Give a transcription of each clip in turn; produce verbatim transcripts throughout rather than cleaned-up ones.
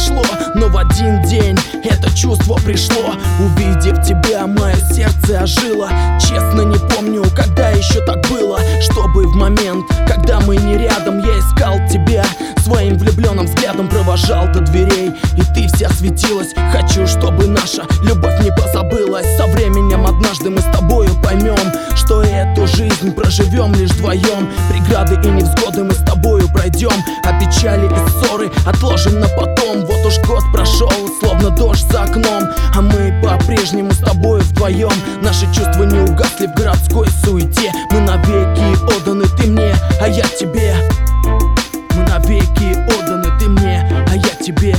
прошло, но в один день это чувство пришло. Увидев тебя, мое сердце ожило. Честно не помню, когда еще так было, чтобы в момент, когда мы не рядом, я искал тебя, своим влюбленным взглядом провожал до дверей, и ты вся светилась. Хочу, чтобы наша любовь не позабылась. Со временем однажды мы с тобою поймем, что эту жизнь проживем лишь вдвоем. Преграды и невзгоды мы с тобою пройдем, а печали и ссоры отложим на потом. Вот уж год прошел, словно дождь за окном, а мы по-прежнему с тобою вдвоем. Наши чувства не угасли в городской суете. Мы навеки отданы, ты мне, а я тебе. Мы навеки отданы, ты мне, а я тебе.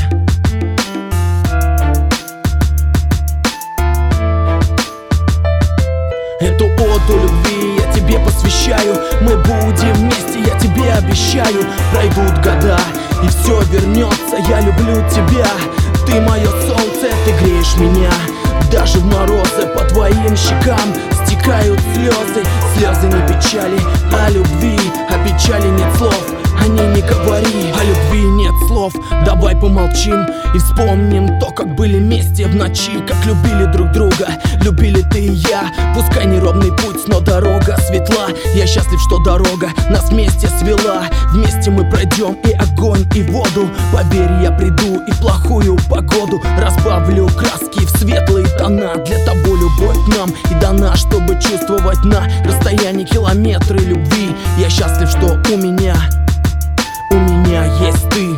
Эту оду любви я тебе посвящаю. Мы будем вместе, я тебе обещаю. Пройдут года, и все вернется. Я люблю тебя, ты мое солнце, ты греешь меня. Даже в морозы по твоим щекам стекают слезы. Слезы не печали, а любви. О печали нет слов, о ней не говори. О любви нет слов, давай помолчим и вспомним то, как были вместе в ночи, как любили друг друга. Любили ты и я, пускай неровный путь, но дорога светла. Я счастлив, что дорога нас вместе свела. Вместе мы пройдем и огонь, и воду. Поверь, я приду и плохую погоду разбавлю краски в светлые тона. Для тобой любовь нам и дана, чтобы чувствовать на расстоянии километры любви. Я счастлив, что у меня, у меня есть ты.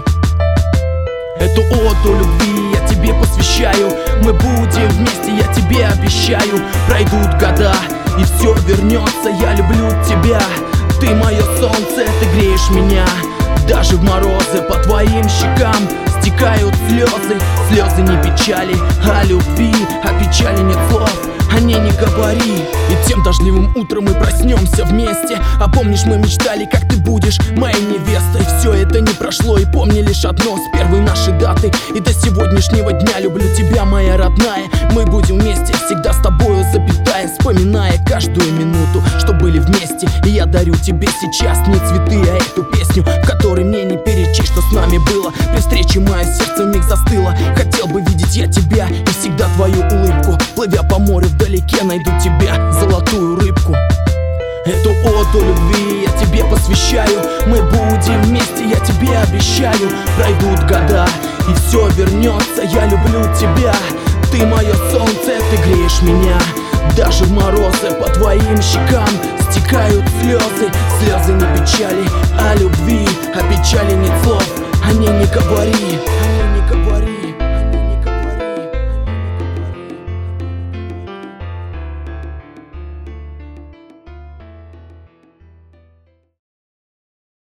Эту оду любви я тебе посвящаю. Мы будем вместе, я тебе обещаю. Пройдут года, и все вернется. Я люблю тебя, ты мое солнце, ты греешь меня. Даже в морозы по твоим щекам стекают слезы. Слезы не печали, а любви. О печали нет слов, о ней не говори. И тем дождливым утром мы проснемся вместе. А помнишь, мы мечтали, как ты будешь моей невестой. Все это не прошло, и помни лишь одно: с первой нашей даты и до сегодняшнего дня люблю тебя, моя родная. Мы будем вместе, всегда с тобою, запятая, вспоминая каждую минуту, что были вместе. И я дарю тебе сейчас не цветы, а эту песню, в которой мне не перечесть, что с нами было. При встрече мое сердце вмиг застыло. Хотел бы видеть я тебя и всегда твою улыбку. Плывя по морю вдалеке, найду тебя, золотую рыбку. Эту оду любви я тебе посвящаю. Мы будем вместе, я тебе обещаю. Пройдут года, и все вернется. Я люблю тебя, ты мое солнце, ты греешь меня. Даже в морозы по твоим щекам стекают слезы. Слезы не печали, а любви. О печали нет слов, о ней не говори.